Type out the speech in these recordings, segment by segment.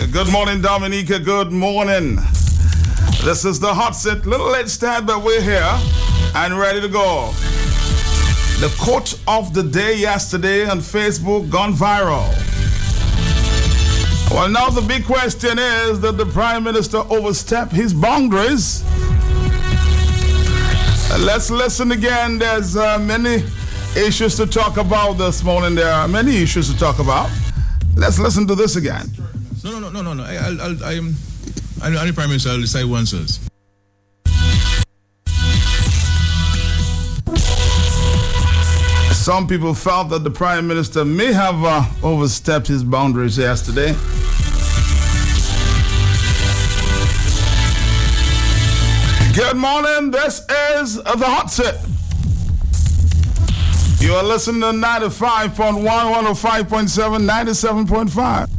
Good morning, Dominica. Good morning. This is the hot set. Little late start, but we're here and ready to go. The quote of the day yesterday on Facebook gone viral. Well, now the big question is, did the Prime Minister overstep his boundaries? Let's listen again. There's many issues to talk about this morning. There are many issues to talk about. Let's listen to this again. No. I'm the Prime Minister. I'll decide once. Some people felt that the Prime Minister may have overstepped his boundaries yesterday. Good morning. This is the hot set. You are listening to 95.1, 105.7, 97.5.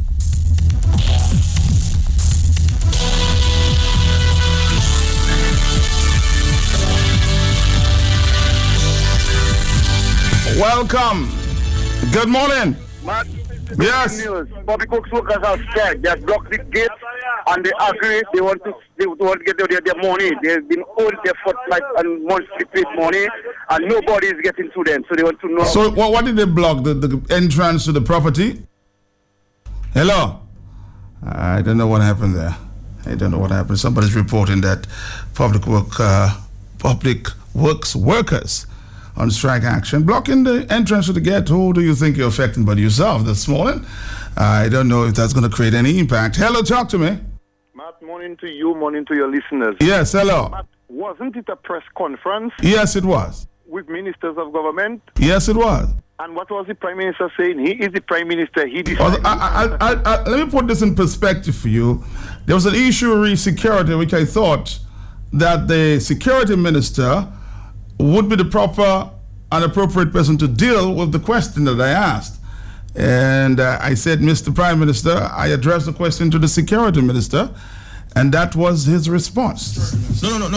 Welcome. Good morning. Matt, yes. News. Public works workers are scared. They have blocked the gates and they agree they want to get their money. They've been owed their fortnight and monthly paid money and nobody is getting to them. So they want to know. So what did they block? The entrance to the property? Hello? I don't know what happened there. I don't know what happened. Somebody's reporting that public works workers on strike action, blocking the entrance to the gate. Who do you think you're affecting but yourself this morning? I don't know if that's going to create any impact. Hello, talk to me. Matt, morning to you, morning to your listeners. Yes, hello. Matt, wasn't it a press conference? Yes, it was. With ministers of government? Yes, it was. And what was the Prime Minister saying? He is the Prime Minister. He decided. Let me put this in perspective for you. There was an issue of security which I thought that the security minister would be the proper and appropriate person to deal with the question that I asked. And I said, Mr. Prime Minister, I addressed the question to the security minister, and that was his response. No. I'm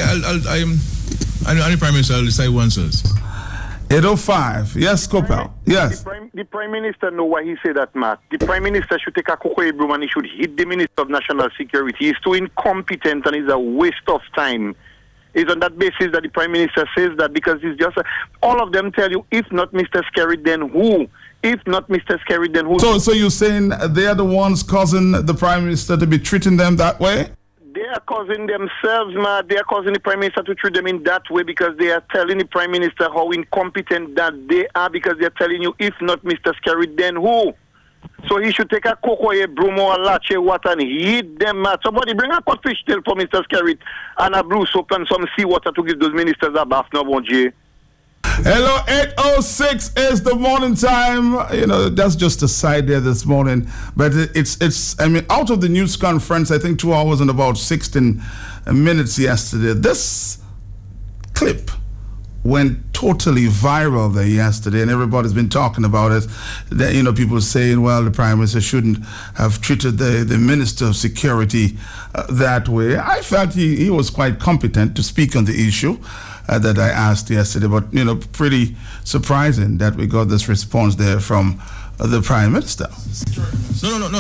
the Prime Minister. I'll decide once. 805. Yes, Kopel. Yes. The Prime Minister know why he said that, Matt. The Prime Minister should take a cocoa broom and he should hit the Minister of National Security. He's too incompetent and it's a waste of time. It's on that basis that the Prime Minister says that, because it's just all of them tell you, if not Mr. Skerrit, then who? If not Mr. Skerrit, then who? So you're saying they're the ones causing the Prime Minister to be treating them that way? They are causing themselves, man. They are causing the Prime Minister to treat them in that way because they are telling the Prime Minister how incompetent that they are, because they are telling you, if not Mr. Skerrit, then who? So he should take a cocoa, a broom, or a lache water and heat them, man. Somebody bring a codfish tail for Mr. Skerrit and a blue soap and some seawater to give those ministers a bath, no, won't you? Hello, 8:06 is the morning time. You know, that's just a side there this morning. But it's out of the news conference, I think 2 hours and about 16 minutes yesterday. This clip went totally viral there yesterday, and everybody's been talking about it. People saying, well, the Prime Minister shouldn't have treated the Minister of Security that way. I felt he was quite competent to speak on the issue that I asked yesterday, but, pretty surprising that we got this response there from the Prime Minister. No. I'm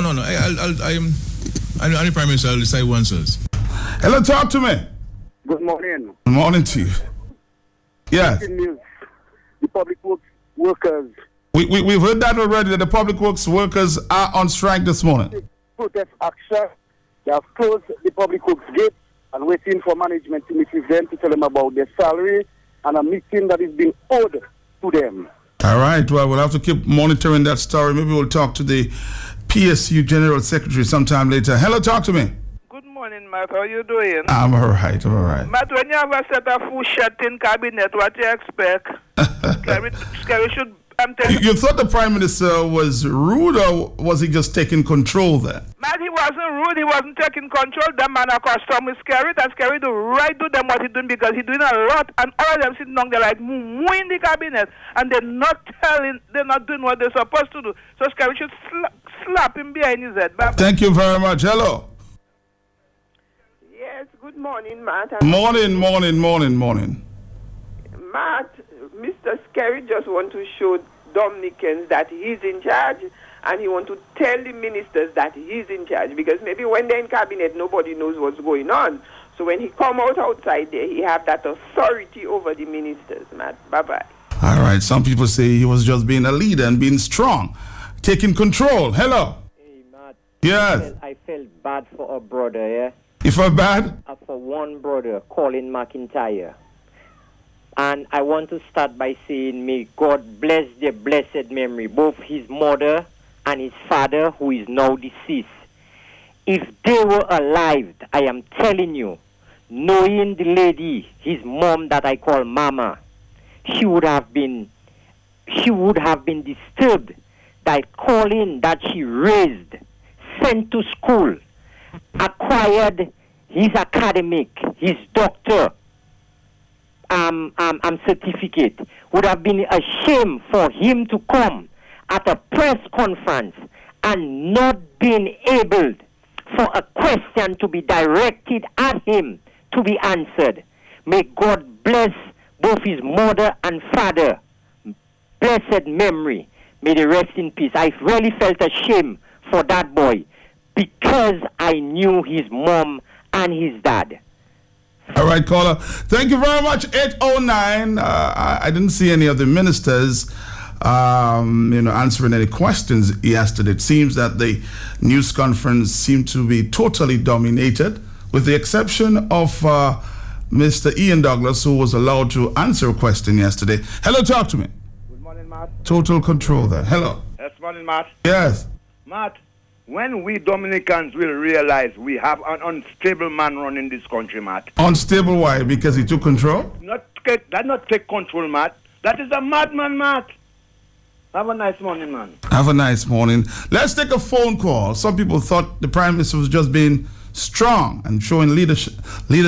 the Prime Minister. I'll decide once. Hello, talk to me. Good morning. Good morning to you. Yes. The public works workers. We've heard that already, that the public works workers are on strike this morning. Protest action. They have closed the public works gate and waiting for management to meet with them to tell them about their salary and a meeting that is being owed to them. All right. Well, we'll have to keep monitoring that story. Maybe we'll talk to the PSU General Secretary sometime later. Hello, talk to me. Good morning, Matt. How are you doing? I'm all right. Matt, when you have a set of full shut in cabinet, what do you expect? Scary should... You thought the Prime Minister was rude, or was he just taking control there? Man, he wasn't rude. He wasn't taking control. The man accustomed with Skerrit, and Skerrit do right to them what he's doing, because he's doing a lot, and all of them sitting down there like moo in the cabinet, and they're not doing what they're supposed to do. So Skerrit should slap him behind his head. Thank you very much. Hello. Yes, good morning, Matt. Morning. Matt, Mr. Skerrit just want to show Dominicans that he's in charge and he want to tell the ministers that he's in charge, because maybe when they're in cabinet, nobody knows what's going on. So when he come out outside there, he have that authority over the ministers, Matt. Bye-bye. All right. Some people say he was just being a leader and being strong, taking control. Hello. Hey, Matt. Yes. I felt bad for a brother, yeah? You felt bad? For one brother, Colin McIntyre. And I want to start by saying, may God bless their blessed memory, both his mother and his father, who is now deceased. If they were alive, I am telling you, knowing the lady, his mom that I call Mama, she would have been disturbed that Colin that she raised, sent to school, acquired his academic, his doctor certificate, would have been a shame for him to come at a press conference and not being able for a question to be directed at him to be answered. May God bless both his mother and father. Blessed memory. May they rest in peace. I really felt ashamed for that boy because I knew his mom and his dad. All right, caller. Thank you very much. 809. I didn't see any of the ministers, answering any questions yesterday. It seems that the news conference seemed to be totally dominated, with the exception of Mr. Ian Douglas, who was allowed to answer a question yesterday. Hello, talk to me. Good morning, Matt. Total control there. Hello. Yes, morning, Matt. Yes. Matt, when we Dominicans will realize we have an unstable man running this country, Matt. Unstable, why? Because he took control? That not take control, Matt. That is a madman, Matt. Have a nice morning, man. Have a nice morning. Let's take a phone call. Some people thought the Prime Minister was just being strong and showing leadership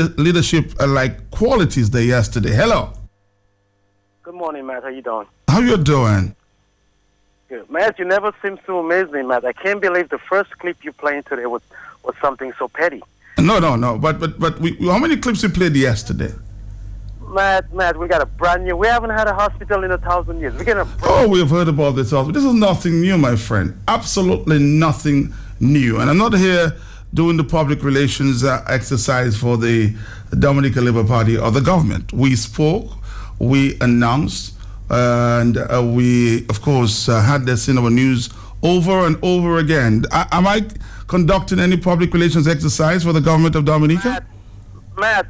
like qualities there yesterday. Hello. Good morning, Matt. How you doing? How you doing? Good. Matt, you never seem to amaze me, Matt. I can't believe the first clip you played today was something so petty. No. But how many clips you played yesterday? Matt, we got a brand new. We haven't had a hospital in 1,000 years. We have heard about this hospital. This is nothing new, my friend. Absolutely nothing new. And I'm not here doing the public relations exercise for the Dominica Labour Party or the government. We spoke, we announced, and we, of course, had this in our news over and over again. Am I conducting any public relations exercise for the government of Dominica? Matt,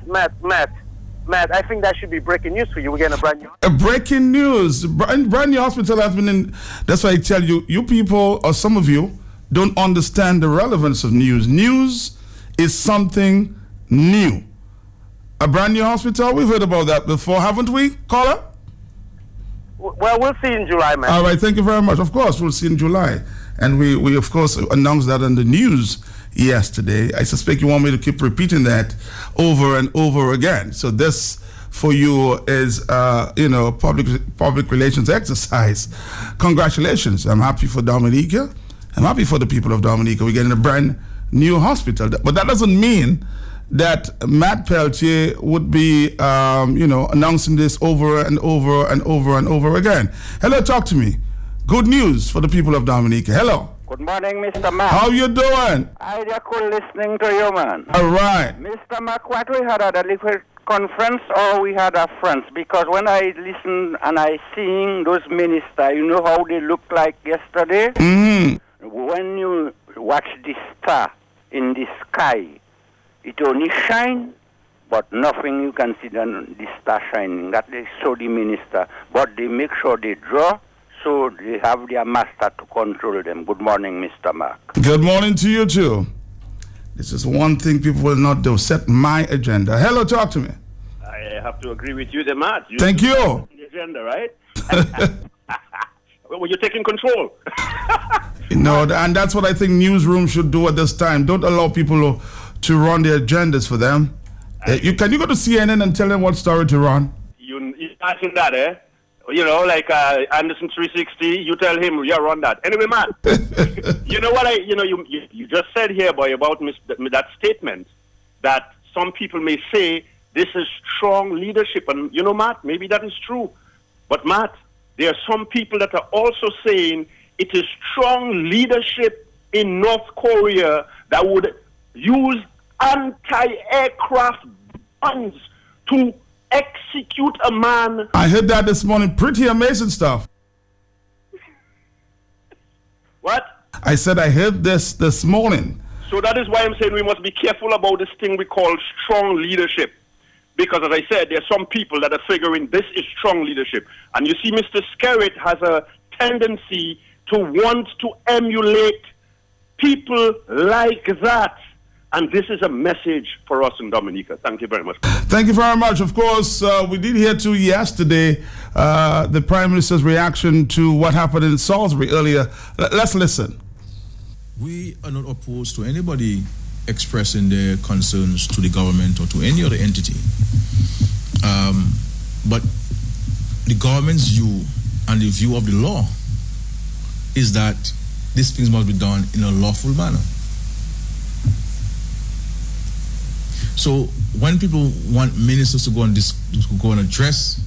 I think that should be breaking news for you. We're getting a brand new... Breaking news. Brand new hospital has been in... That's why I tell you, you people, or some of you, don't understand the relevance of news. News is something new. A brand new hospital? We've heard about that before, haven't we, caller? Well, we'll see in July, man. All right, thank you very much. Of course, we'll see in July. And we of course, announced that on the news yesterday. I suspect you want me to keep repeating that over and over again. So this, for you, is, public relations exercise. Congratulations. I'm happy for Dominica. I'm happy for the people of Dominica. We're getting a brand new hospital. But that doesn't mean that Matt Peltier would be, announcing this over and over and over and over again. Hello, talk to me. Good news for the people of Dominica. Hello. Good morning, Mr. Mac. How you doing? I just cool listening to you, man. All right. Mr. Mac, what we had at a little conference or we had a friends? Because when I listen and I seeing those ministers, you know how they look like yesterday? Mm-hmm. When you watch the star in the sky, it only shine, but nothing you can see than the star shining. That they show the minister. But they make sure they draw, so they have their master to control them. Good morning, Mr. Mark. Good morning to you too. This is one thing people will not do. Set my agenda. Hello, talk to me. I have to agree with you there, Matt. Thank you. The agenda, right? Well, you're taking control. And that's what I think newsroom should do at this time. Don't allow people to run their agendas for them. Can you go to CNN and tell them what story to run? You imagine that, eh? You know, like Anderson 360, you tell him, yeah, run that. Anyway, Matt, you know what you just said here, boy, about that statement that some people may say this is strong leadership. And, you know, Matt, maybe that is true. But, Matt, there are some people that are also saying it is strong leadership in North Korea that would use anti-aircraft guns to execute a man. I heard that this morning. Pretty amazing stuff. What? I said I heard this morning. So that is why I'm saying we must be careful about this thing we call strong leadership. Because as I said, there are some people that are figuring this is strong leadership. And you see Mr. Skerritt has a tendency to want to emulate people like that. And this is a message for us in Dominica. Thank you very much. Thank you very much. Of course, we did hear too yesterday the Prime Minister's reaction to what happened in Salisbury earlier. Let's listen. We are not opposed to anybody expressing their concerns to the government or to any other entity. But the government's view and the view of the law is that these things must be done in a lawful manner. So when people want ministers to go and address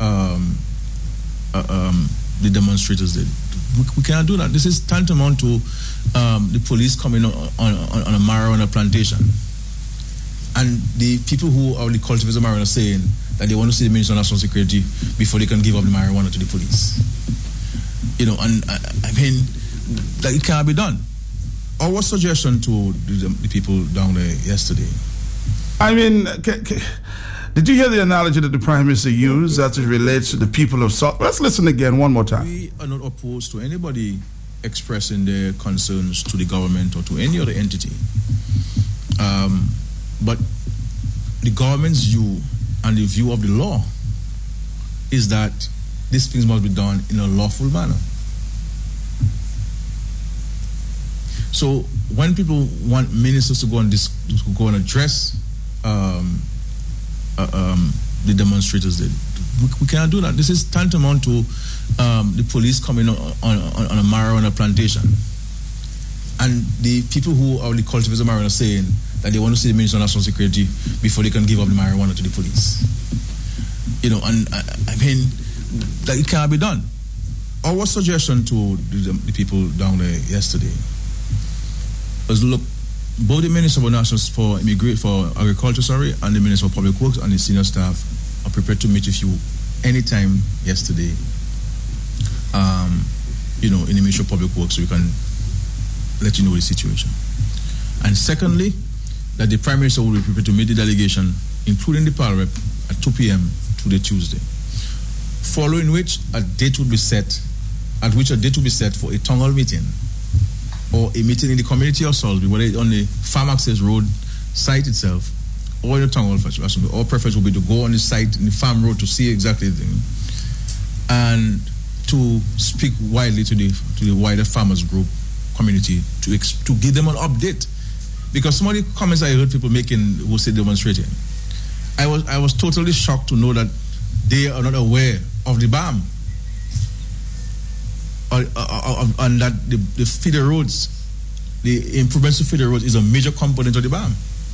the demonstrators, we cannot do that. This is tantamount to the police coming on a marijuana plantation, and the people who are the cultivators of marijuana saying that they want to see the Minister of National Security before they can give up the marijuana to the police. You know, and I mean that it cannot be done. Our suggestion to the people down there yesterday. I mean, did you hear the analogy that the Prime Minister used as it relates to the people of South? Let's listen again one more time. We are not opposed to anybody expressing their concerns to the government or to any other entity. But the government's view and the view of the law is that these things must be done in a lawful manner. So when people want ministers to go and address the demonstrators, we cannot do that. This is tantamount to the police coming on a marijuana plantation, and the people who are the cultivators of marijuana saying that they want to see the Minister of National Security before they can give up the marijuana to the police. You know, and I mean that it cannot be done. Our suggestion to the people down there yesterday was, look, both the Minister for Agriculture, and the Minister for Public Works and the senior staff are prepared to meet with you anytime yesterday, you know, in the Ministry of Public Works, so we can let you know the situation. And secondly, that the Prime Minister will be prepared to meet the delegation, including the Parliament, at 2 p.m. today, Tuesday. Following which a date will be set, at which a date will be set for a town hall meeting, or a meeting in the community of Salisbury, whether it's on the Farm Access Road site itself, or in the town hall facility. Our preference will be to go on the site, in the farm road, to see exactly the thing, and to speak widely to the wider farmers group community to give them an update. Because some of the comments I heard people making who say demonstrating, I was totally shocked to know that they are not aware of the BAM, and that the feeder roads, the improvements to feeder roads, is a major component of the BAM.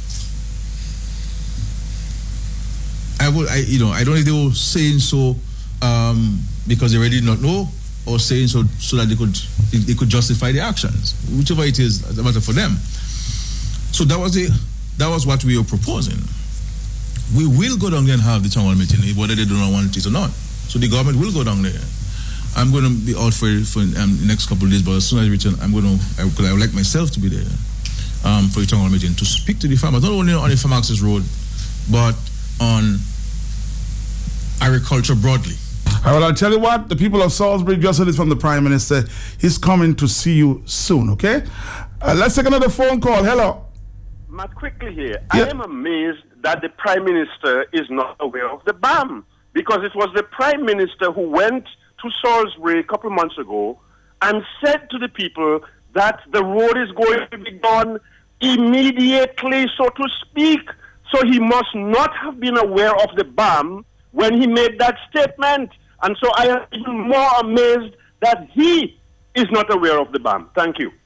I don't know if they were saying so because they really did not know, or saying so that they could justify the actions, whichever it is, a matter for them. So that was what we were proposing. We will go down there and have the town hall meeting, whether they do not want it or not. So the government will go down there. I'm going to be out for the next couple of days, but as soon as I return, I would like myself to be there for the town hall meeting to speak to the farmers, not only on the Farm Access Road, but on agriculture broadly. Well, I'll tell you what, the people of Salisbury just heard it from the Prime Minister. He's coming to see you soon, okay? Let's take another phone call. Hello. Matt, quickly here. Yeah. I am amazed that the Prime Minister is not aware of the BAM, because it was the Prime Minister who went to Salisbury a couple of months ago and said to the people that the road is going to be done immediately, so to speak. So he must not have been aware of the BAM when he made that statement. And so I am even more amazed that he is not aware of the BAM. Thank you.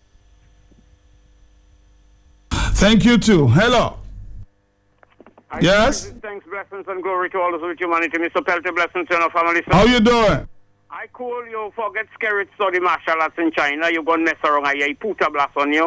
Thank you too. Hello. Yes? Thanks, blessings, and glory to all of humanity. Mr. Peltier, blessings to our family. How you doing? I call you, forget Skerrit study martial arts in China. You go mess around, I put a blast on you.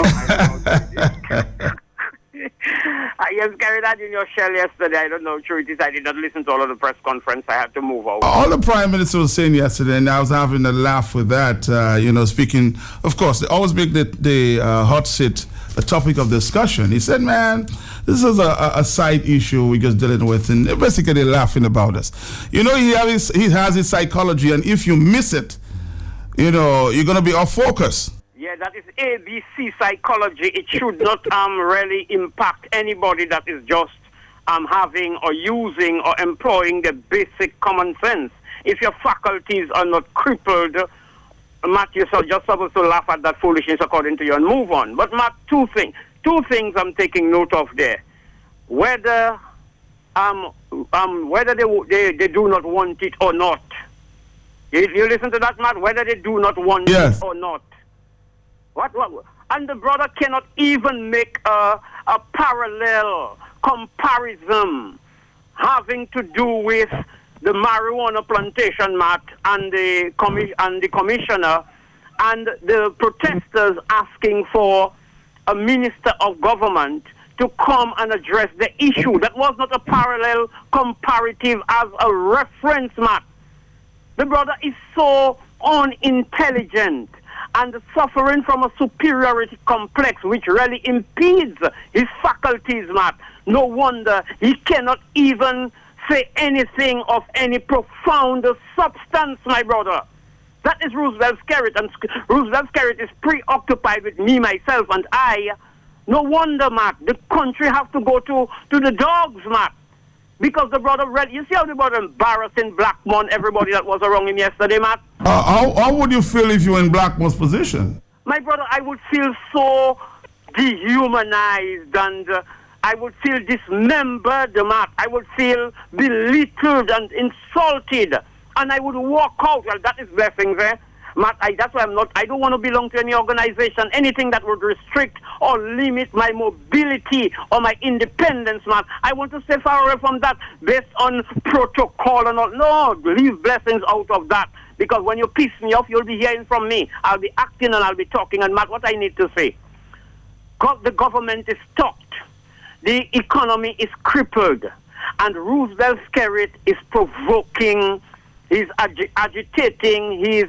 I just carried that in your shell yesterday. I don't know if it is. I did not listen to all of the press conference. I had to move out. All the Prime Minister was saying yesterday, and I was having a laugh with that, speaking, of course, they always make the hot seat a topic of discussion. He said, man, this is a side issue we're just dealing with, and basically laughing about us. He has his psychology, and if you miss it, you're going to be off focus. Yeah, that is ABC psychology. It should not really impact anybody that is just having or using or employing the basic common sense. If your faculties are not crippled, Matt, you're just supposed to laugh at that foolishness according to you and move on. But Matt, two things I'm taking note of there. Whether they do not want it or not. You listen to that, Matt? Whether they do not want it or not. What? And the brother cannot even make a parallel comparison having to do with the marijuana plantation, Matt, and the commissioner, and the protesters asking for a minister of government to come and address the issue. That was not a parallel comparative as a reference, Matt. The brother is so unintelligent and suffering from a superiority complex which really impedes his faculties, Matt. No wonder he cannot even say anything of any profound substance, my brother. That is Roosevelt Skerrit, and Roosevelt Skerrit is preoccupied with me, myself, and I. No wonder, Matt, the country has to go to the dogs, Matt. Because the brother, you see how the brother embarrassing Blackmon, everybody that was around him yesterday, Matt? How would you feel if you were in Blackmon's position? My brother, I would feel so dehumanized, and I would feel dismembered, Matt. I would feel belittled and insulted, and I would walk out. Well, that is blessings, eh? Matt, that's why I don't want to belong to any organization, anything that would restrict or limit my mobility or my independence, Matt. I want to stay far away from that based on protocol and all. No, leave blessings out of that. Because when you piss me off, you'll be hearing from me. I'll be acting and I'll be talking. And Matt, what I need to say, the government is stopped. The economy is crippled. And Roosevelt Skerrit is provoking, he's agitating, he's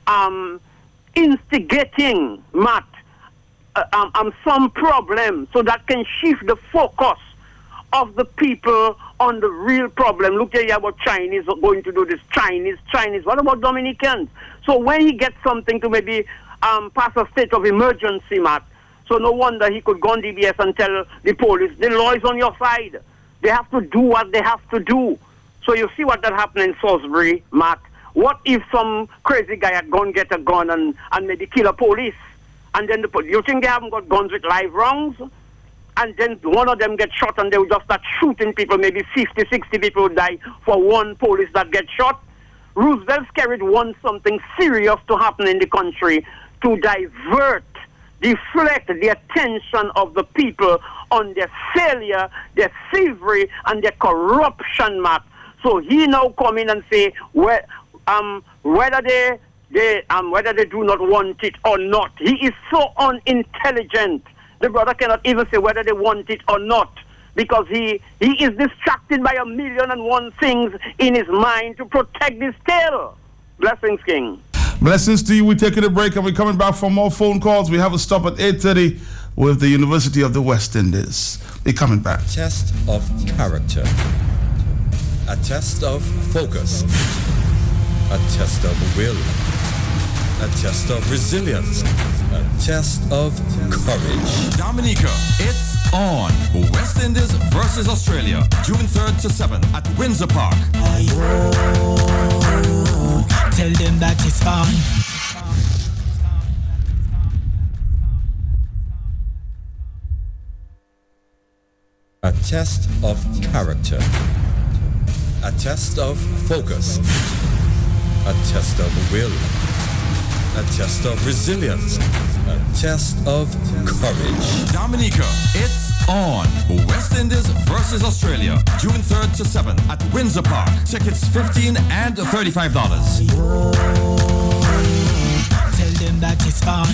instigating, Matt, some problem so that can shift the focus of the people on the real problem. Look here about Chinese going to do this. Chinese. What about Dominicans? So when he gets something to maybe pass a state of emergency, Matt, so no wonder he could go on DBS and tell the police, the law is on your side. They have to do what they have to do. So you see what that happened in Salisbury, Matt. What if some crazy guy had gone get a gun and maybe kill a police? And then you think they haven't got guns with live rounds? And then one of them gets shot and they will just start shooting people. Maybe 50, 60 people would die for one police that gets shot. Roosevelt Skerrit wants something serious to happen in the country to deflect the attention of the people on their failure, their thievery, and their corruption, Matt. So he now come in and say whether they do not want it or not. He is so unintelligent. The brother cannot even say whether they want it or not, because he is distracted by 1,000,001 things in his mind to protect his tail. Blessings, King. Blessings to you. We're taking a break and we're coming back for more phone calls. We have a stop at 8:30 with the University of the West Indies. We're coming back. A test of character. A test of focus. A test of will. A test of resilience. A test of courage. Dominica, it's on. West Indies versus Australia, June 3rd to 7th at Windsor Park. Tell them that it's on. A test of character. A test of focus. A test of will. A test of resilience. A test of courage. Dominica, it's on. West Indies versus Australia, June 3rd to 7th at Windsor Park. Tickets $15 and $35. Tell them that it's on.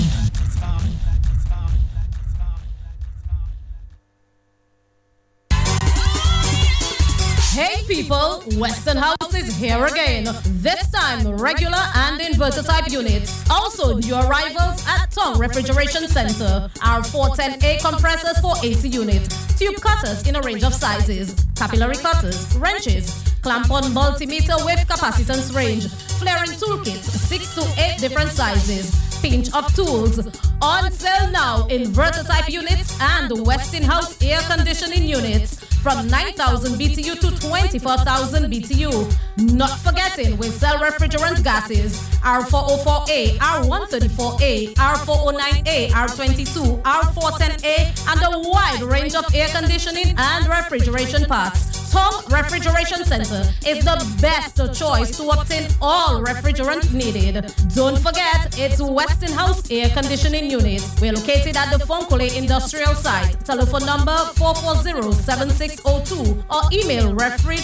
Hey people, Western House is here again. This time, regular and inverter type units. Also, new arrivals at Tong Refrigeration Center. Our 410A compressors for AC units. Tube cutters in a range of sizes. Capillary cutters, wrenches, clamp-on multimeter with capacitance range. Flaring toolkits, 6 to 8 different sizes. Pinch of tools. On sale now, inverter type units and Westinghouse air conditioning units. From 9,000 BTU to 24,000 BTU. Not forgetting, we sell refrigerant gases. R404A, R134A, R409A, R22, R410A, and a wide range of air conditioning and refrigeration parts. Tong Refrigeration Center is the best choice to obtain all refrigerant needed. Don't forget, it's Westinghouse Air Conditioning Unit. We're located at the Fonkole Industrial Site. Telephone number 440-7602 or email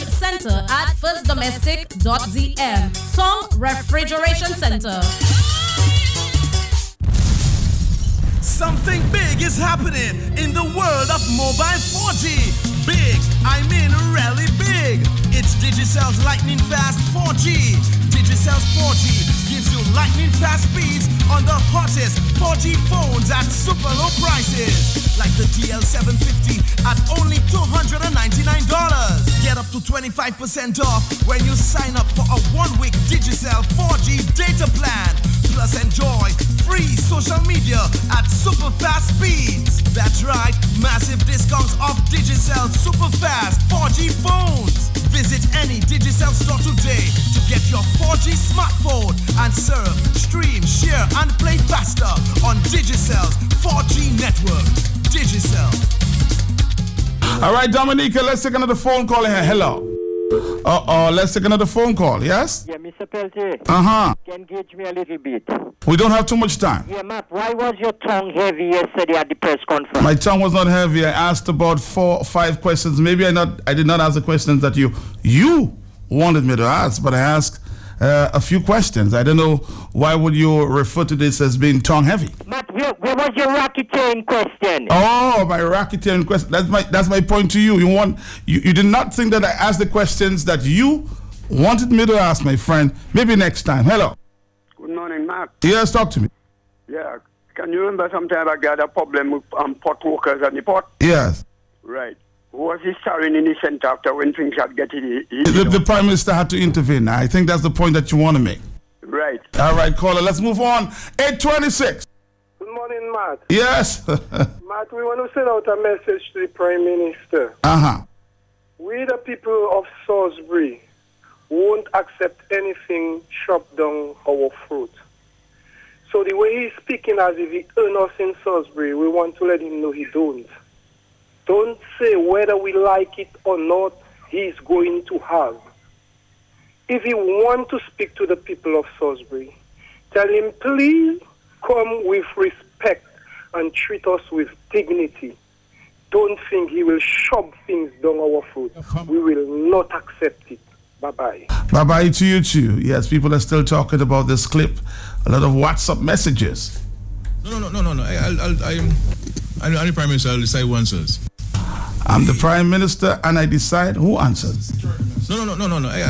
refridcenter@firstdomestic.dm. Tong Refrigeration Center. Something big is happening in the world of mobile 4G. Big, I mean really big. It's Digicel's lightning fast 4G. Digicel's 4G gives you lightning fast speeds on the hottest 4G phones at super low prices. Like the DL750 at only $299. Get up to 25% off when you sign up for a 1-week Digicel 4G data plan. Plus enjoy free social media at super fast speeds. That's right, massive discounts off Digicel super fast 4G phones. Visit any Digicel store today to get your 4G smartphone and surf, stream, share, and play faster on Digicel's 4G network. Digicel. All right, Dominica, let's take another phone call here. Hello. Let's take another phone call, yes? Yeah, Mr. Peltier. Uh-huh. Can engage me a little bit. We don't have too much time. Yeah, Matt, why was your tongue heavy yesterday at the press conference? My tongue was not heavy. I asked about 4 or 5 questions. Maybe I did not ask the questions that you wanted me to ask, but I asked a few questions. I don't know why would you refer to this as being tongue heavy. Matt, where was your racketeering question? Oh, my racketeering question. That's my point to you. You did not think that I asked the questions that you wanted me to ask, my friend. Maybe next time. Hello. Good morning, Matt. Yes, talk to me. Yeah. Can you remember sometime I got a problem with pot workers at the port? Yes. Right. Who was he starring in the center after when things had getting the Prime Minister had to intervene. I think that's the point that you want to make. Right. All right, caller, let's move on. 826. Good morning, Matt. Yes. Matt, we want to send out a message to the Prime Minister. Uh-huh. We, the people of Salisbury, won't accept anything shoved down our throat. So the way he's speaking as if he earned us in Salisbury, we want to let him know he don't. Don't say whether we like it or not, he's going to have. If you want to speak to the people of Salisbury, tell him, please come with respect and treat us with dignity. Don't think he will shove things down our throat. We will not accept it. Bye-bye. Bye-bye to you too. Yes, people are still talking about this clip. A lot of WhatsApp messages. No. I'm the Prime Minister. I'll decide who answers. I'm the Prime Minister, and I decide who answers. No. I'm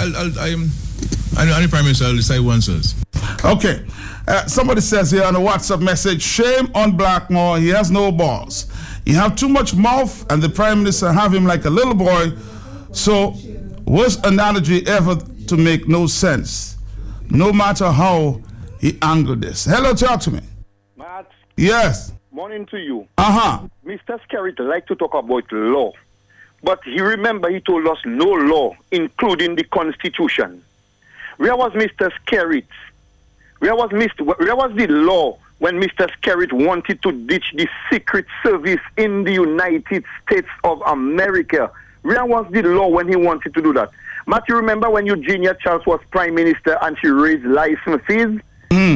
the Prime Minister. I'll decide who answers. Okay. Somebody says here on a WhatsApp message, shame on Blackmore. He has no balls. He have too much mouth, and the Prime Minister have him like a little boy. So, worst analogy ever to make no sense. No matter how he angled this. Hello, talk to me. Matt. Yes. Morning to you. Uh-huh. Mr. Skerritt like to talk about law. But he told us no law, including the Constitution. Where was Mr. Skerritt? Where was the law when Mr. Skerritt wanted to ditch the Secret Service in the United States of America? Where was the law when he wanted to do that? Matt, you remember when Eugenia Charles was Prime Minister and she raised license fees?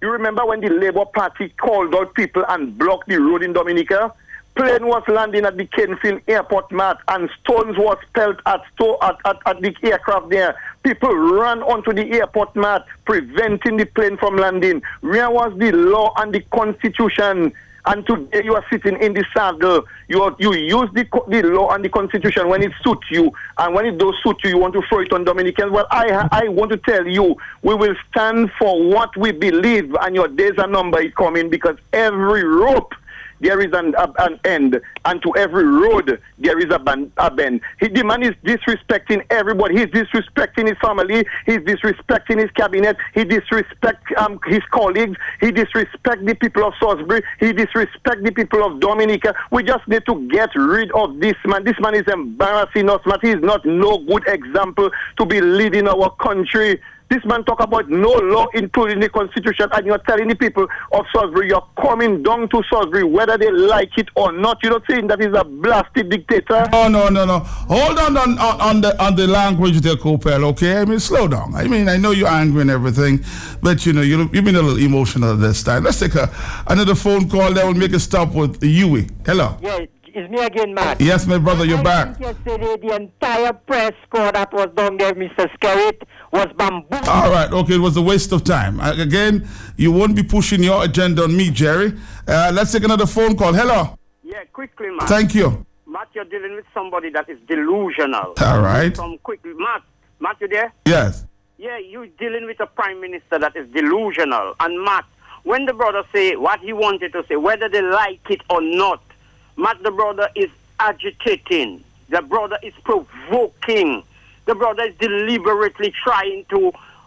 You remember when the Labour Party called out people and blocked the road in Dominica? Plane was landing at the Kenfield Airport, Matt, and stones was pelted at the aircraft there. People ran onto the airport, Matt, preventing the plane from landing. Where was the law and the Constitution? And today you are sitting in the saddle. You use the law and the Constitution when it suits you, and when it does suit you, you want to throw it on Dominicans. Well, I want to tell you, we will stand for what we believe, and your days are numbered coming, because every rope there is an end, and to every road there is a bend. The man is disrespecting everybody. He's disrespecting his family. He's disrespecting his cabinet. He disrespects his colleagues. He disrespects the people of Salisbury. He disrespects the people of Dominica. We just need to get rid of this man. This man is embarrassing us, man. He is not no good example to be leading our country. This man talk about no law, including the Constitution, and you're telling the people of Salisbury you're coming down to Salisbury whether they like it or not. You're not saying that he's a blasted dictator. No. Hold on the language there, Copel, okay? I mean, slow down. I mean, I know you're angry and everything, but you know, you've been a little emotional this time. Let's take another phone call that will make a stop with Yui. Hello. Yeah, it's me again, Matt. Yes, my brother, you're back. Yesterday, the entire press corps that was down there, Mr. Skerritt, was bamboozled. All right, okay, it was a waste of time. Again, you won't be pushing your agenda on me, Jerry. Let's take another phone call. Hello. Yeah, quickly, Matt. Thank you. Matt, you're dealing with somebody that is delusional. All right. Matt, you there? Yes. Yeah, you're dealing with a prime minister that is delusional. And Matt, when the brother say what he wanted to say, whether they like it or not, Matt, the brother is agitating. The brother is provoking. The brother is deliberately trying to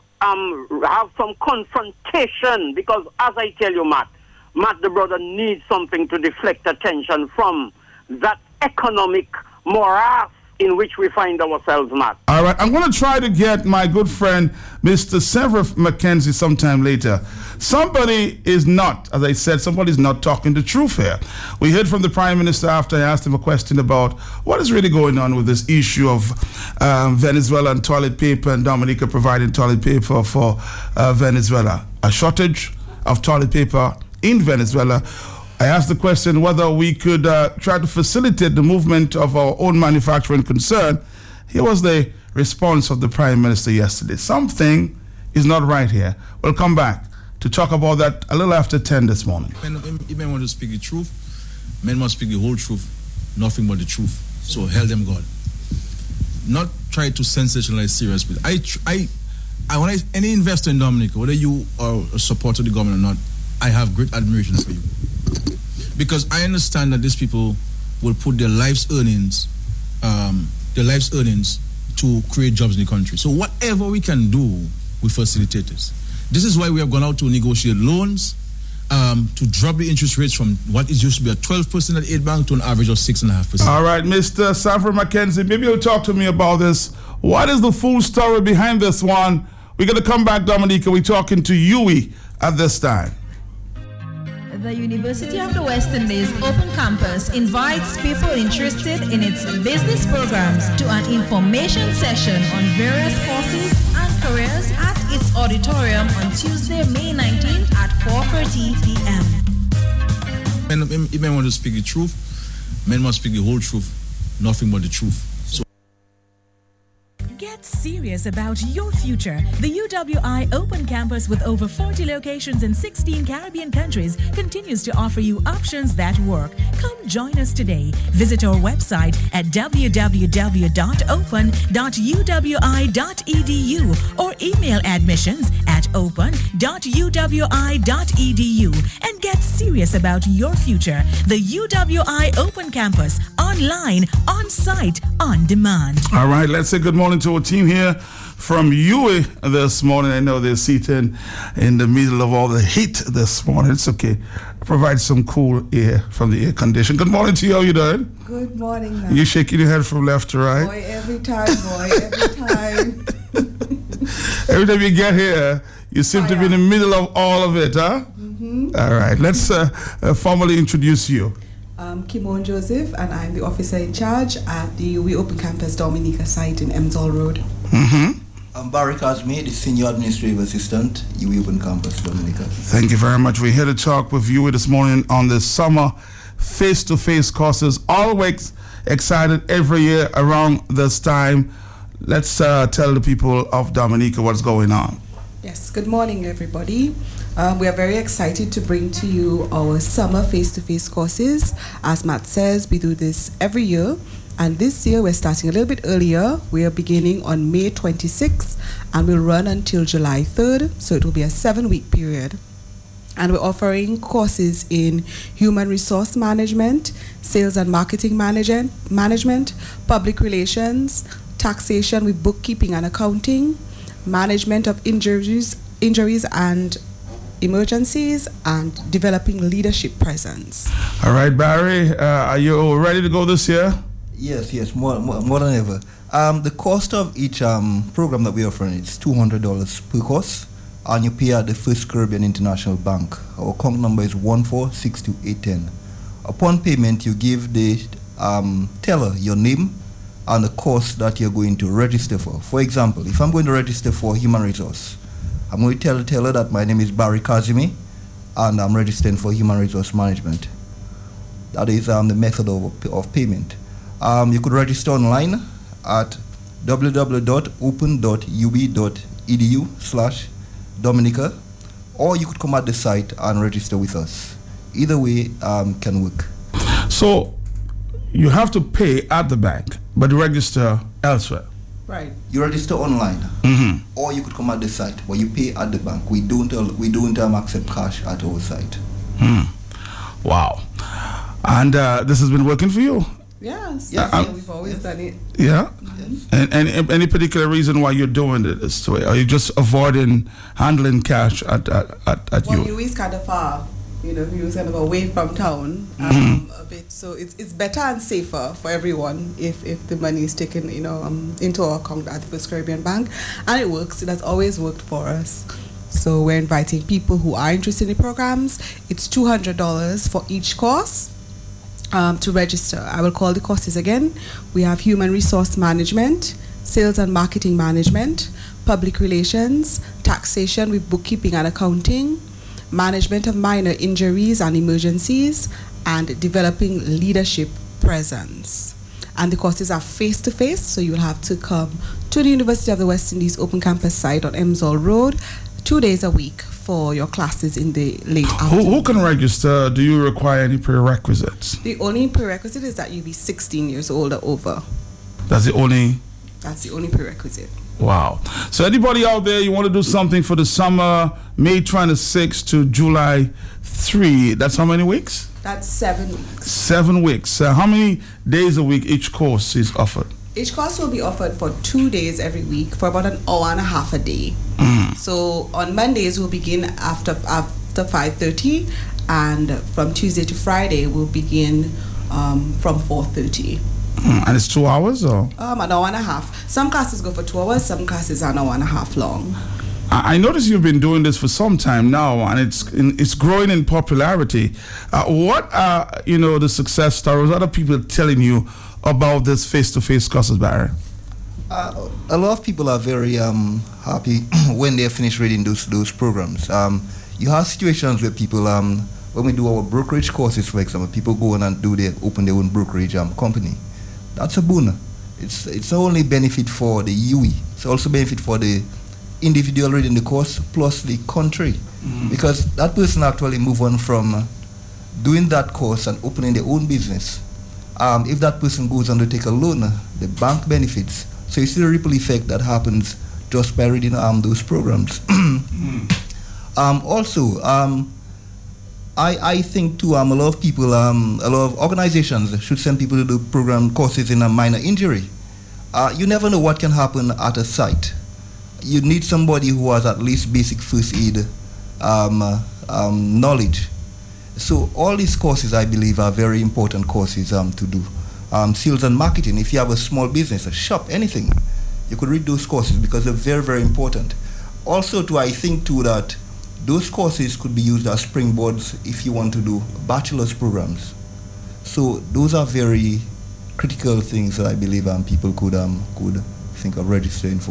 have some confrontation, because, as I tell you, Matt, the brother needs something to deflect attention from that economic morass in which we find ourselves, Matt. All right, I'm going to try to get my good friend, Mr. Severin McKenzie, sometime later. Somebody is not, as I said, somebody's not talking the truth here. We heard from the Prime Minister after I asked him a question about what is really going on with this issue of Venezuela and toilet paper, and Dominica providing toilet paper for Venezuela. A shortage of toilet paper in Venezuela. I asked the question whether we could try to facilitate the movement of our own manufacturing concern. Here was the response of the Prime Minister yesterday. Something is not right here. We'll come back to talk about that a little after 10 this morning. If men want to speak the truth, men must speak the whole truth, nothing but the truth. So help them God. Not try to sensationalize serious people. When any investor in Dominica, whether you are a supporter of the government or not, I have great admiration for you. Because I understand that these people will put their life's earnings to create jobs in the country. So whatever we can do, we facilitate this. This is why we have gone out to negotiate loans, to drop the interest rates from what is used to be at 12% at 8 Bank to an average of 6.5%. All right, Mr. Severin McKenzie, maybe you'll talk to me about this. What is the full story behind this one? We're going to come back, Dominica. We're talking to Yui at this time. The University of the West Indies Open Campus invites people interested in its business programs to an information session on various courses and careers at its auditorium on Tuesday, May 19th at 4:30 p.m. If men want to speak the truth, men must speak the whole truth, nothing but the truth. Get serious about your future. The UWI Open Campus, with over 40 locations in 16 Caribbean countries, continues to offer you options that work. Come join us today. Visit our website at www.open.uwi.edu or email admissions@open.uwi.edu and get serious about your future. The UWI Open Campus, online, on-site, on demand. All right, let's say good morning to our team here from Yui this morning. I know they're seated in the middle of all the heat this morning. It's okay. Provide some cool air from the air condition. Good morning to you. How you doing? Good morning, man. You shaking your head from left to right? Boy, every time, boy, every time. Every time you get here, you seem to be in the middle of all of it, huh? Mm-hmm. All right, let's formally introduce you. Kimon Joseph, and I'm the officer in charge at the UWI Open Campus Dominica site in Emsall Road. Mm-hmm. I'm Barry Kazmi, the Senior Administrative Assistant, UWI Open Campus, Dominica. Thank you very much. We're here to talk with you this morning on the summer face-to-face courses. Always excited every year around this time. Let's tell the people of Dominica what's going on. Yes, good morning, everybody. We are very excited to bring to you our summer face-to-face courses. As Matt says, we do this every year. And this year, we're starting a little bit earlier. We are beginning on May 26th and we'll run until July 3rd. So it will be a 7-week period. And we're offering courses in human resource management, sales and marketing management, public relations, taxation with bookkeeping and accounting, management of injuries and emergencies, and developing leadership presence. All right, Barry, are you ready to go this year? Yes, more than ever. The cost of each program that we're offering is $200 per course, and you pay at the First Caribbean International Bank. Our account number is 1462810. Upon payment, you give the teller your name and the course that you're going to register for. For example, if I'm going to register for human resource, I'm going to tell the teller that my name is Barry Kazimi and I'm registering for human resource management. That is the method of payment. You could register online at www.open.ub.edu/Dominica, or you could come at the site and register with us. Either way can work. So you have to pay at the bank, but register elsewhere. Right. You register online, or you could come at the site, but you pay at the bank. We don't accept cash at our site. Wow. And this has been working for you? Yes, we've always done it. Yeah? Yes. And any particular reason why you're doing it this way? Are you just avoiding handling cash at well, you is kind of far. You know, he was kind of away from town a bit. So it's better and safer for everyone if the money is taken, into our account at the First Caribbean Bank. And it works. It has always worked for us. So we're inviting people who are interested in the programs. It's $200 for each course. To register, I will call the courses again. We have human resource management, sales and marketing management, public relations, taxation with bookkeeping and accounting, management of minor injuries and emergencies, and developing leadership presence. And the courses are face-to-face, so you'll have to come to the University of the West Indies Open Campus site on Emsall Road 2 days a week for your classes in the late afternoon. Who can register? Do you require any prerequisites? The only prerequisite is that you be 16 years old or over. That's the only prerequisite. Wow. So anybody out there, you want to do something for the summer, May 26th to July 3, that's how many weeks? That's 7 weeks. 7 weeks. How many days a week each course is offered? Each course will be offered for 2 days every week for about an hour and a half a day. So on Mondays we'll begin after 5:30, and from Tuesday to Friday we'll begin from 4:30. And it's 2 hours or? An hour and a half. Some classes go for 2 hours, some classes are an hour and a half long. I notice you've been doing this for some time now, and it's growing in popularity. What are the success stories? What are people telling you about this face-to-face courses, Barry? A lot of people are very happy when they finish reading those programs. You have situations where people, when we do our brokerage courses, for example, people go in and open their own brokerage company. That's a boon. It's not only benefit for the UWI, it's also benefit for the individual reading the course plus the country, because that person actually move on from doing that course and opening their own business. If that person goes on to take a loan, the bank benefits. So you see the ripple effect that happens just by reading those programs. Also, I think too, a lot of people, a lot of organizations should send people to do program courses in a minor injury. You never know what can happen at a site. You need somebody who has at least basic first aid knowledge. So all these courses, I believe, are very important courses to do. Sales and marketing, if you have a small business, a shop, anything, you could read those courses because they're very, very important. Also, I think too that those courses could be used as springboards if you want to do bachelor's programs. So those are very critical things that I believe people could think of registering for.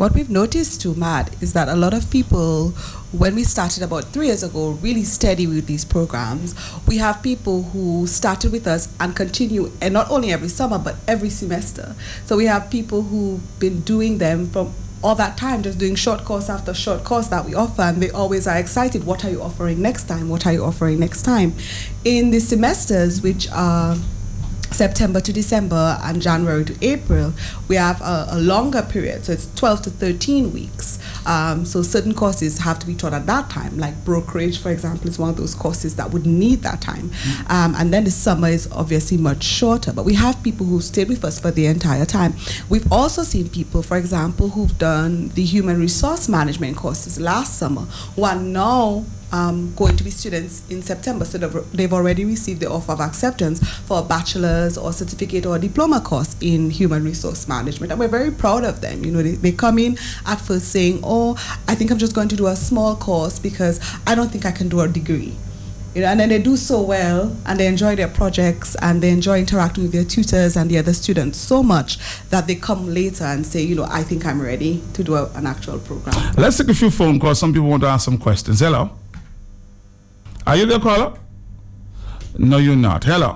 What we've noticed too, Matt, is that a lot of people, when we started about 3 years ago, really steady with these programs, we have people who started with us and continue, and not only every summer, but every semester. So we have people who've been doing them from all that time, just doing short course after short course that we offer, and they always are excited. What are you offering next time? What are you offering next time? In the semesters, which are September to December and January to April, we have a longer period, so it's 12 to 13 weeks. So certain courses have to be taught at that time, like brokerage, for example, is one of those courses that would need that time. And then the summer is obviously much shorter, but we have people who stayed with us for the entire time. We've also seen people, for example, who've done the human resource management courses last summer, who are now going to be students in September, so they've already received the offer of acceptance for a bachelor's or certificate or a diploma course in human resource management, and we're very proud of them. You know, they come in at first saying, oh, I think I'm just going to do a small course because I don't think I can do a degree. You know, and then they do so well, and they enjoy their projects, and they enjoy interacting with their tutors and the other students so much that they come later and say, you know, I think I'm ready to do an actual program. Let's take a few phone calls. Some people want to ask some questions. Hello? Are you there, caller? No, you're not. Hello?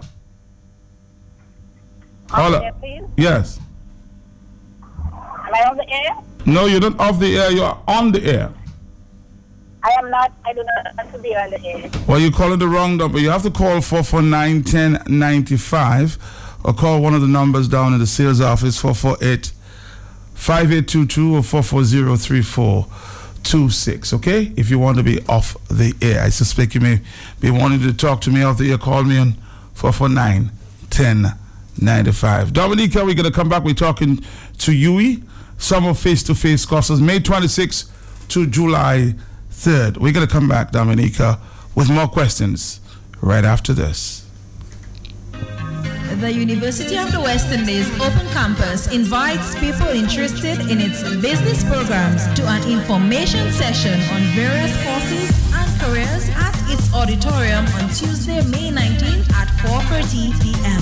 Caller? There, please? Yes. Am I on the air? No, you're not off the air. You're on the air. I am not. I do not want to be on the air. Well, you're calling the wrong number. You have to call 449-1095 or call one of the numbers down in the sales office, 448-5822 or 440-3426, okay? If you want to be off the air. I suspect you may be wanting to talk to me off the air. Call me on 449-1095. Dominica, we're going to come back. We're talking to Yui. Summer face-to-face courses, May 26th to July 3rd. We're going to come back, Dominica, with more questions right after this. The University of the West Indies Open Campus invites people interested in its business programs to an information session on various courses and careers at its auditorium on Tuesday, May 19th at 4:30 p.m.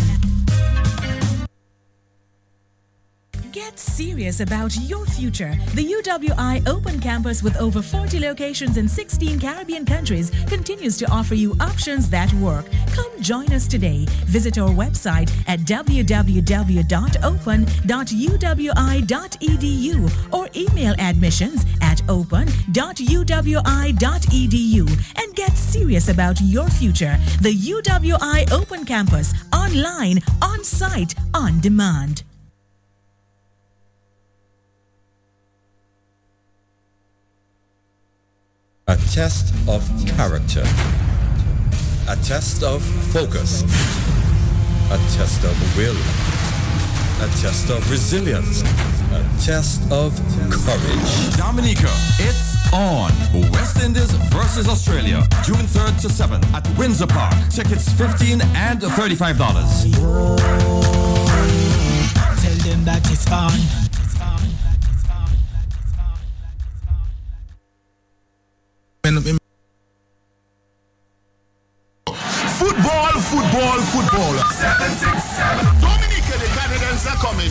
Get serious about your future. The UWI Open Campus with over 40 locations in 16 Caribbean countries continues to offer you options that work. Come join us today. Visit our website at www.open.uwi.edu or email admissions@open.uwi.edu and get serious about your future. The UWI Open Campus, online, on-site, on demand. A test of character, a test of focus, a test of will, a test of resilience, a test of courage. Dominica, it's on. West Indies versus Australia, June 3rd to 7th at Windsor Park. Tickets $15 and $35. Tell them that it's on. Football. 767. Dominica, the Canadians are coming.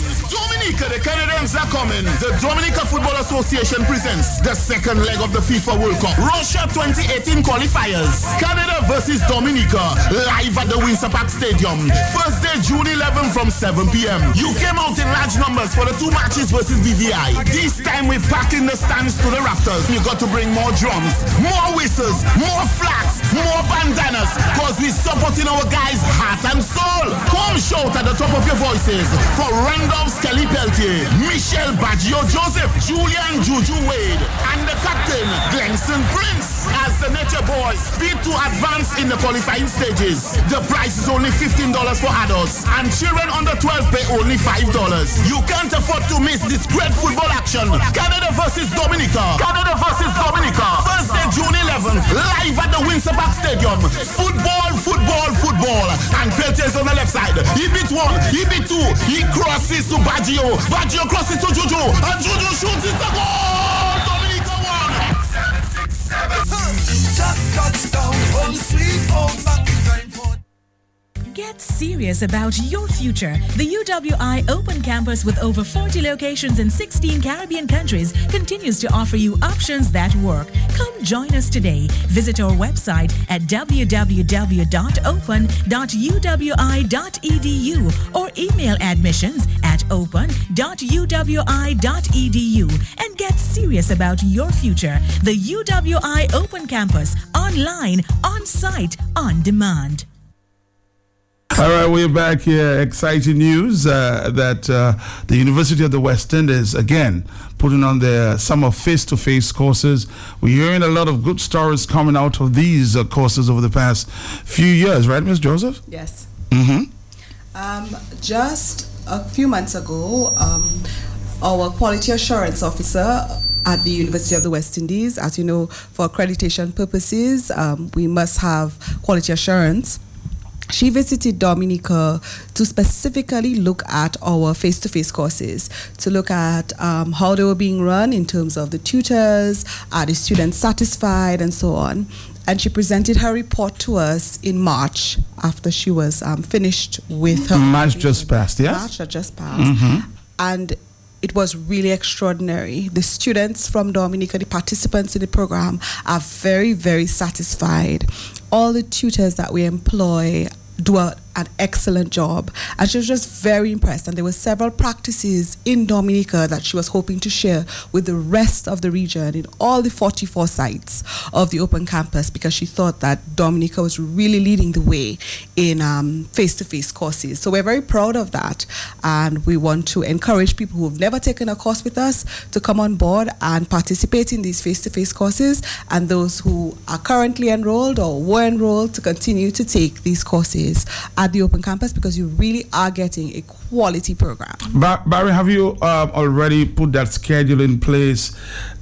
The Dominica Football Association presents the second leg of the FIFA World Cup. Russia 2018 qualifiers. Canada versus Dominica. Live at the Windsor Park Stadium. Thursday, June 11 from 7 p.m. You came out in large numbers for the two matches versus BVI. This time we're packing the stands to the rafters. You got to bring more drums, more whistles, more flags, more bandanas, because we're supporting our guys' heart and soul. Come shout at the top of your voices for Randolph Skelly Peltier, Michelle Baggio Joseph, Julian Juju Wade, and the captain, Glenson Prince, as the Nature Boys speed to advance in the qualifying stages. The price is only $15 for adults, and children under 12 pay only $5. You can't afford to miss this great football action. Canada versus Dominica. Thursday, June 11th, live at the Windsor Park Stadium. Football. And Peltier's on the left side. He beat one, he beat two, he crosses to Baggio. Baggio crosses to Juju, and Juju shoots it the goal. Dominica won. 767. Just touchdown, home sweet home, back in time for. Get serious about your future. The UWI Open Campus with over 40 locations in 16 Caribbean countries continues to offer you options that work. Come join us today. Visit our website at www.open.uwi.edu or email admissions@open.uwi.edu and get serious about your future. The UWI Open Campus, online, on-site, on demand. All right, we're back here. Exciting news that the University of the West Indies, again, putting on their summer face-to-face courses. We're hearing a lot of good stories coming out of these courses over the past few years, right, Ms. Joseph? Yes. Mm-hmm. Just a few months ago, our quality assurance officer at the University of the West Indies, as you know, for accreditation purposes, we must have quality assurance. She visited Dominica to specifically look at our face-to-face courses, to look at how they were being run in terms of the tutors, are the students satisfied, and so on. And she presented her report to us in March after she was finished with her... March just passed, yes? March just passed. Mm-hmm. And it was really extraordinary. The students from Dominica, the participants in the program, are very, very satisfied. All the tutors that we employ do an excellent job, and she was just very impressed. And there were several practices in Dominica that she was hoping to share with the rest of the region in all the 44 sites of the Open Campus, because she thought that Dominica was really leading the way in face-to-face courses. So we're very proud of that, and we want to encourage people who have never taken a course with us to come on board and participate in these face-to-face courses, and those who are currently enrolled or were enrolled to continue to take these courses at the Open Campus, because you really are getting a quality program. Barry, have you already put that schedule in place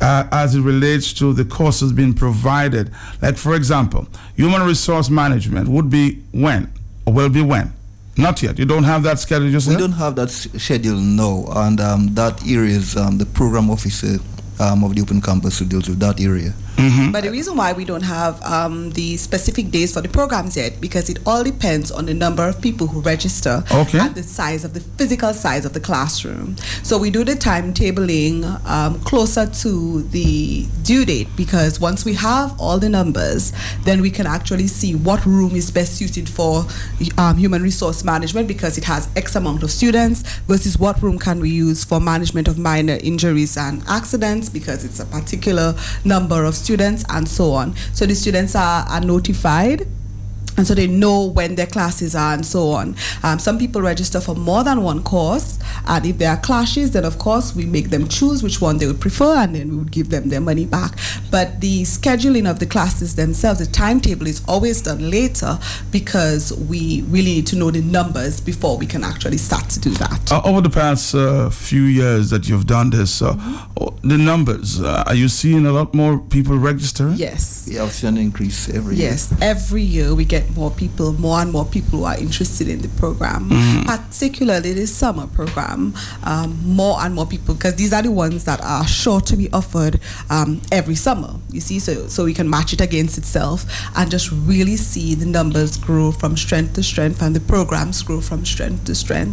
as it relates to the courses being provided? Like, for example, human resource management would be when, or will be when? Not yet. You don't have that schedule just yet? We don't have that schedule now, and that area is the program officer of the Open Campus who deals with that area. Mm-hmm. But the reason why we don't have the specific days for the programs yet, because it all depends on the number of people who register and the size of the physical size of the classroom. So we do the timetabling closer to the due date, because once we have all the numbers, then we can actually see what room is best suited for human resource management, because it has X amount of students, versus what room can we use for management of minor injuries and accidents, because it's a particular number of students, and so on. So the students are notified, and so they know when their classes are, and so on. Some people register for more than one course, and if there are clashes, then of course we make them choose which one they would prefer, and then we would give them their money back. But the scheduling of the classes themselves, the timetable, is always done later, because we really need to know the numbers before we can actually start to do that. Over the past few years that you've done this, the numbers, are you seeing a lot more people registering? Yes. We have seen an increase every year. Yes, every year we get more people, more and more people who are interested in the program, particularly the summer program. More and more people, because these are the ones that are sure to be offered every summer, you see, so we can match it against itself and just really see the numbers grow from strength to strength, and the programs grow from strength to strength.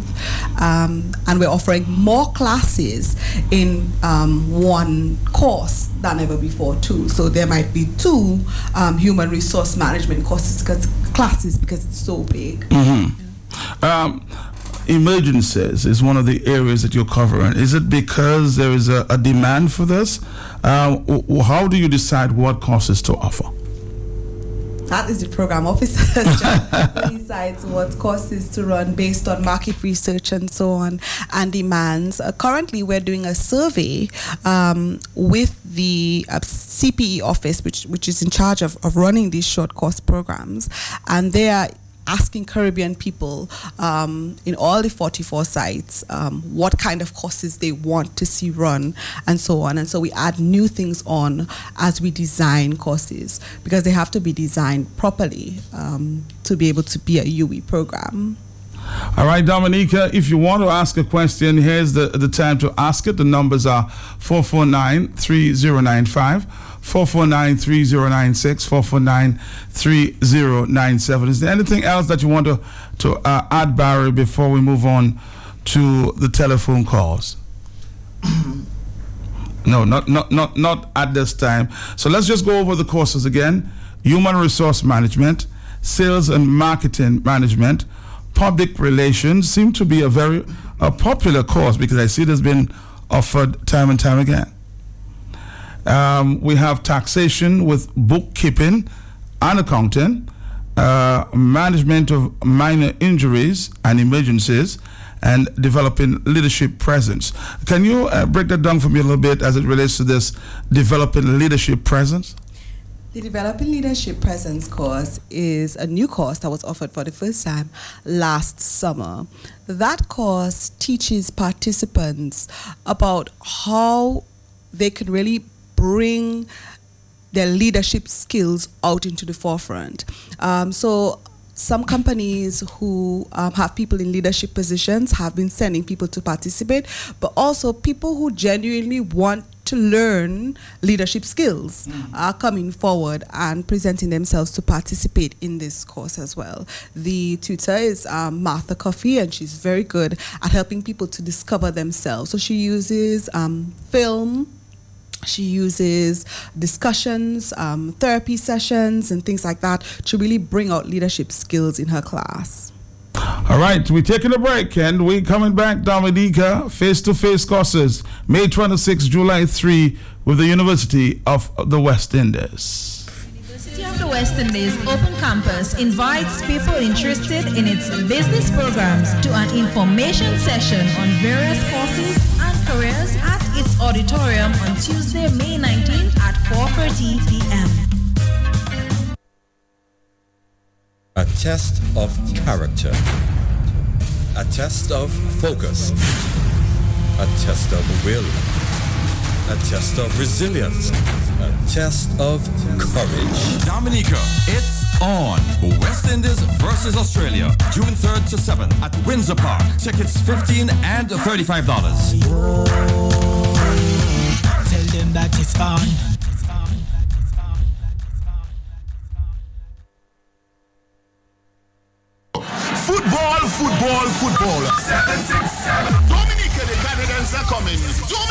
And we're offering more classes in one course than ever before too. So there might be 2 human resource management classes, because it's so big. Emergencies is one of the areas that you're covering. Is it because there is a demand for this? How do you decide what courses to offer? That is the program officer's job. He decides what courses to run based on market research and so on, and demands. Currently, we're doing a survey with the CPE office, which is in charge of running these short course programs, and they are asking Caribbean people in all the 44 sites what kind of courses they want to see run, and so on. And so we add new things on as we design courses, because they have to be designed properly to be able to be a UE program. All right, Dominica, if you want to ask a question, here's the time to ask it. The numbers are 449-3095, 449-3096, 449-3097. Is there anything else that you want to add, Barry, before we move on to the telephone calls? No, not at this time. So let's just go over the courses again. Human Resource Management, Sales and Marketing Management, Public Relations seem to be a very popular course because I see it has been offered time and time again. We have Taxation with Bookkeeping and Accounting, Management of Minor Injuries and Emergencies, and Developing Leadership Presence. Can you break that down for me a little bit as it relates to this Developing Leadership Presence? The Developing Leadership Presence course is a new course that was offered for the first time last summer. That course teaches participants about how they can really bring their leadership skills out into the forefront. So some companies who have people in leadership positions have been sending people to participate, but also people who genuinely want to learn leadership skills are coming forward and presenting themselves to participate in this course as well. The tutor is Martha Coffey, and she's very good at helping people to discover themselves. So she uses film, she uses discussions, therapy sessions, and things like that to really bring out leadership skills in her class. All right, we're taking a break and we're coming back. Dominica, face-to-face courses, May 26, July 3, with the University of the West Indies. University of the West Indies Open Campus invites people interested in its business programs to an information session on various courses and careers at its auditorium on Tuesday, May 19th at 4:30 p.m. A test of character, a test of focus, a test of will, a test of resilience, a test of courage. Dominica, it's on. West Indies versus Australia, June 3rd to 7th at Windsor Park. Tickets $15 and $35. Tell them that it's on. Football. 767. Dominica, the Canadians are coming.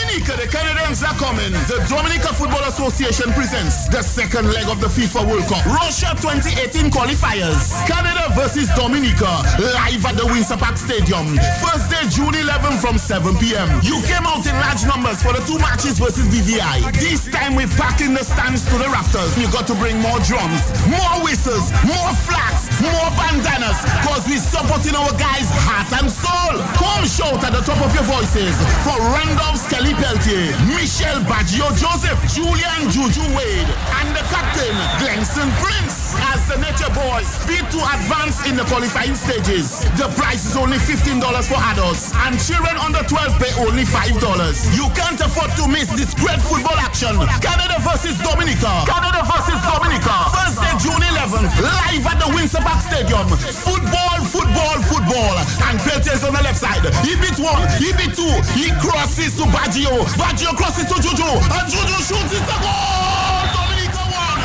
The Dominica Football Association presents the second leg of the FIFA World Cup. Russia 2018 qualifiers. Canada versus Dominica. Live at the Windsor Park Stadium. Thursday, June 11 from 7 p.m. You came out in large numbers for the two matches versus BVI. This time we're packing the stands to the rafters. You got to bring more drums, more whistles, more flags, more bandanas, because we're supporting our guys' heart and soul. Come shout at the top of your voices for Randolph Skelly Peltier, Michel Baggio Joseph, Julian Juju Wade, and the captain, Glenson Prince, as the Nature Boys speed to advance in the qualifying stages. The price is only $15 for adults, and children under 12 pay only $5. You can't afford to miss this great football action. Canada versus Dominica. Thursday, June 11th, live at the Windsor Park Stadium. Football. And Peltier's on the left side. He beat one, he beat two. He crosses to Baggio. Baggio crosses to Juju. And Juju shoots it the goal. Dominica won.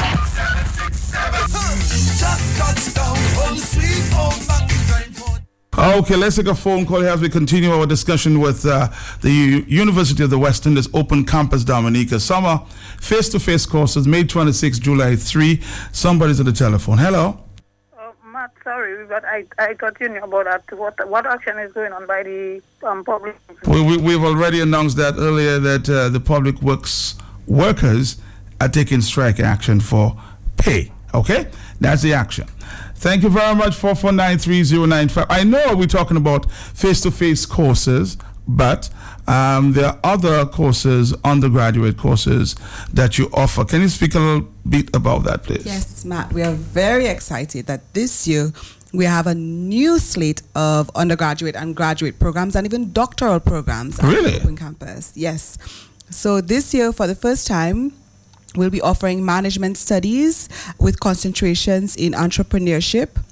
767. Just touchdown on sweet home. Okay, let's take a phone call here as we continue our discussion with the University of the West Indies Open Campus Dominica. Summer face-to-face courses, May 26, July 3. Somebody's on the telephone. Hello? Matt, sorry, but I got you about that. What action is going on by the public? We've already announced that earlier that the public works workers are taking strike action for pay. Okay? That's the action. Thank you very much, 4493095. I know we're talking about face-to-face courses, but there are other courses, undergraduate courses, that you offer. Can you speak a little bit about that, please? Yes, Matt. We are very excited that this year we have a new slate of undergraduate and graduate programs and even doctoral programs at the Open Campus. Yes. So this year, for the first time, we'll be offering management studies with concentrations in entrepreneurship,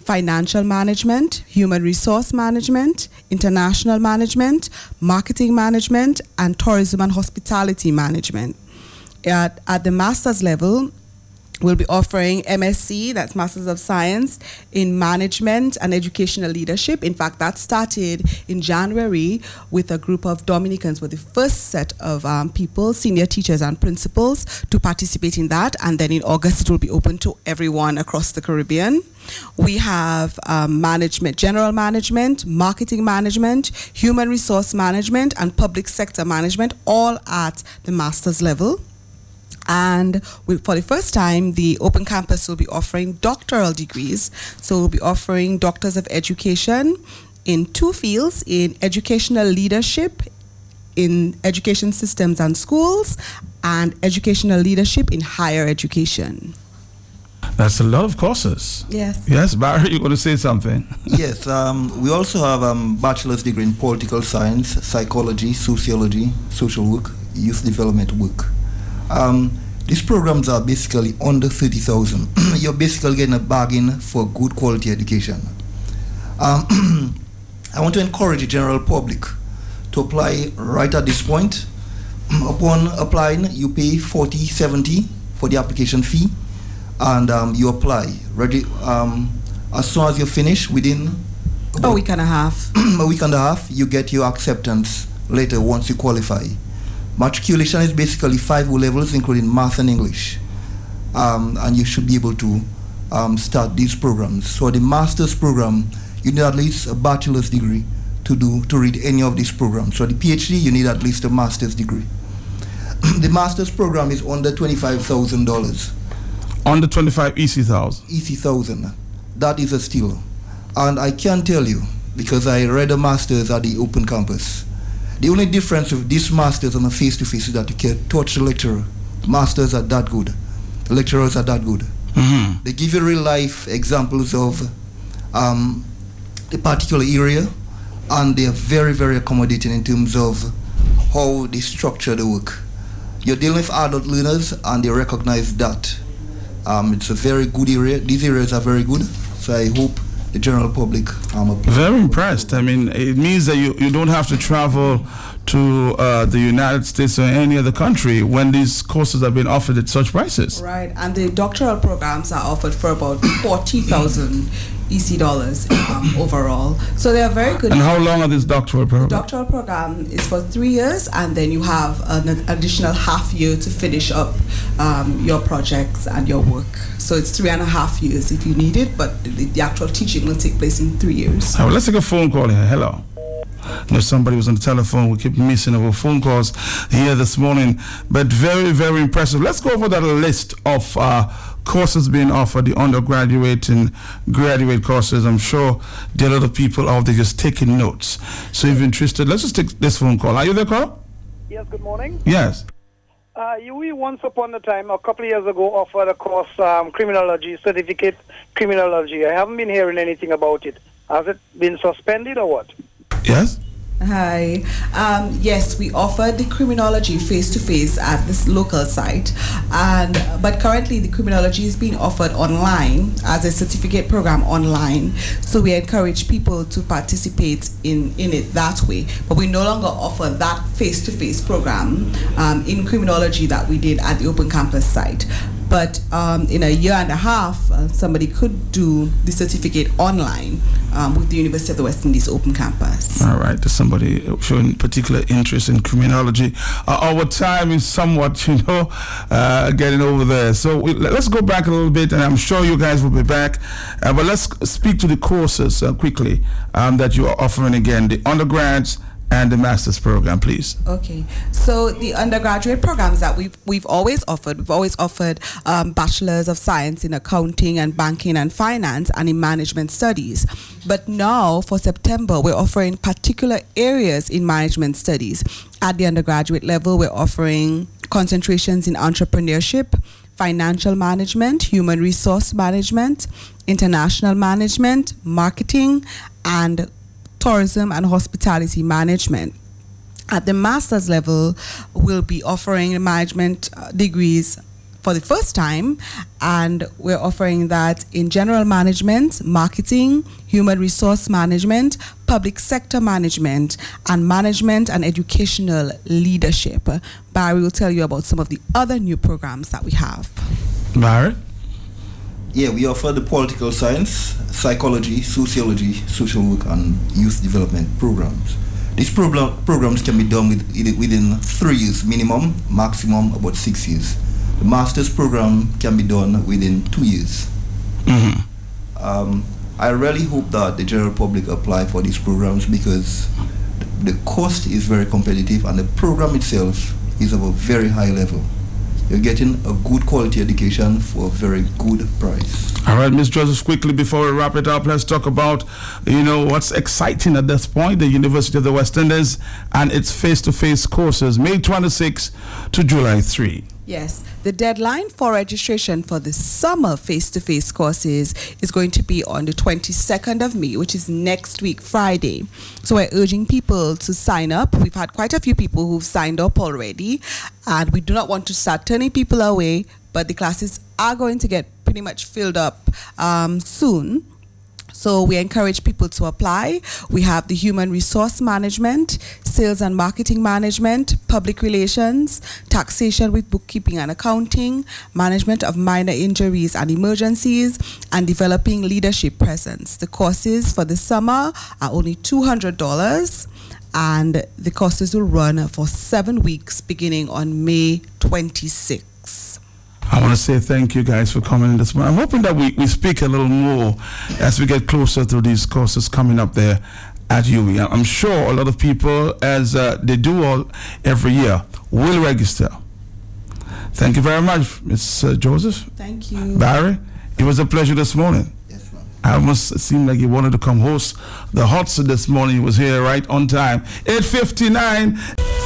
financial management, human resource management, international management, marketing management, and tourism and hospitality management. At the master's level, we'll be offering MSc, that's Masters of Science, in Management and Educational Leadership. In fact, that started in January with a group of Dominicans, with the first set of people, senior teachers and principals, to participate in that. And then in August, it will be open to everyone across the Caribbean. We have management, general management, marketing management, human resource management, and public sector management, all at the master's level. And for the first time, the Open Campus will be offering doctoral degrees. So we'll be offering Doctors of Education in 2 fields, in educational leadership, in education systems and schools, and educational leadership in higher education. That's a lot of courses. Yes. Yes, Barry, you're going to say something. Yes, we also have bachelor's degree in political science, psychology, sociology, social work, youth development work. These programs are basically under 30,000. You're basically getting a bargain for good quality education. I want to encourage the general public to apply right at this point. Upon applying, you pay $40.70 for the application fee, and you apply. As soon as you finish, within a week and a half. A week and a half, you get your acceptance later once you qualify. Matriculation is basically 5 O-levels, including math and English. And you should be able to start these programs. So the master's program, you need at least a bachelor's degree to read any of these programs. So the PhD, you need at least a master's degree. The master's program is under $25,000. Under 25 EC1,000? EC1,000. That is a steal. And I can tell you, because I read a master's at the Open Campus, the only difference with this master's and a face-to-face is that you can touch the lecturer. Masters are that good. The lecturers are that good. Mm-hmm. They give you real-life examples of the particular area, and they are very, very accommodating in terms of how they structure the work. You're dealing with adult learners, and they recognize that. It's a very good area. These areas are very good, so I hope the general public very impressed. I mean, it means that you don't have to travel to the United States or any other country when these courses are being offered at such prices. Right, and the doctoral programs are offered for about 40,000 EC dollars overall. So they are very good. And how long are these doctoral programs? The doctoral program is for 3 years, and then you have an additional half year to finish up your projects and your work. So it's 3.5 years if you need it, but the actual teaching will take place in 3 years. All right, let's take a phone call here. Hello. No, somebody was on the telephone. We keep missing our phone calls here this morning, but very, very impressive. Let's go over that list of courses being offered, the undergraduate and graduate courses. I'm sure there are a lot of people out there just taking notes. So if you're interested, let's just take this phone call. Are you there, Carl? Yes, good morning. Yes. We once upon a time, a couple of years ago, offered a course, criminology, certificate criminology. I haven't been hearing anything about it. Has it been suspended or what? Yes. Hi. Yes, we offered the criminology face-to-face at this local site, but currently the criminology is being offered online as a certificate program online. So we encourage people to participate in it that way. But we no longer offer that face-to-face program in criminology that we did at the Open Campus site. But in a year and a half, somebody could do the certificate online with the University of the West Indies Open Campus. All right, there's somebody showing particular interest in criminology. Our time is somewhat, getting over there. So let's go back a little bit, and I'm sure you guys will be back. But let's speak to the courses quickly that you are offering again, the undergrads and the master's program, please. Okay, so the undergraduate programs that we've always offered, Bachelors of Science in Accounting and Banking and Finance and in Management Studies. But now for September, we're offering particular areas in Management Studies. At the undergraduate level, we're offering concentrations in entrepreneurship, financial management, human resource management, international management, marketing, and tourism and hospitality management. At the master's level, we'll be offering management degrees, for the first time, and we're offering that in general management, marketing, human resource management, public sector management, and management and educational leadership. Barry will tell you about some of the other new programs that we have. Barry? Yeah, we offer the political science, psychology, sociology, social work, and youth development programs. These programs can be done within 3 years minimum, maximum about 6 years. The master's program can be done within 2 years. I really hope that the general public apply for these programs because the cost is very competitive and the program itself is of a very high level. You're getting a good quality education for a very good price. All right, Ms. Joseph, quickly before we wrap it up, let's talk about, what's exciting at this point, the University of the West Indies and its face-to-face courses, May 26 to July 3. Yes, the deadline for registration for the summer face-to-face courses is going to be on the 22nd of May, which is next week, Friday. So we're urging people to sign up. We've had quite a few people who've signed up already, and we do not want to start turning people away, but the classes are going to get pretty much filled up soon. So we encourage people to apply. We have the human resource management, sales and marketing management, public relations, taxation with bookkeeping and accounting, management of minor injuries and emergencies, and developing leadership presence. The courses for the summer are only $200, and the courses will run for 7 weeks beginning on May 26th. I want to say thank you guys for coming in this morning. I'm hoping that we speak a little more as we get closer to these courses coming up there at UWI. I'm sure a lot of people, as they do all every year, will register. Thank you very much, Ms. Joseph. Thank you. Barry, it was a pleasure this morning. Yes, ma'am. I almost seemed like you wanted to come host the Hot Seat this morning. He was here right on time. 8:59.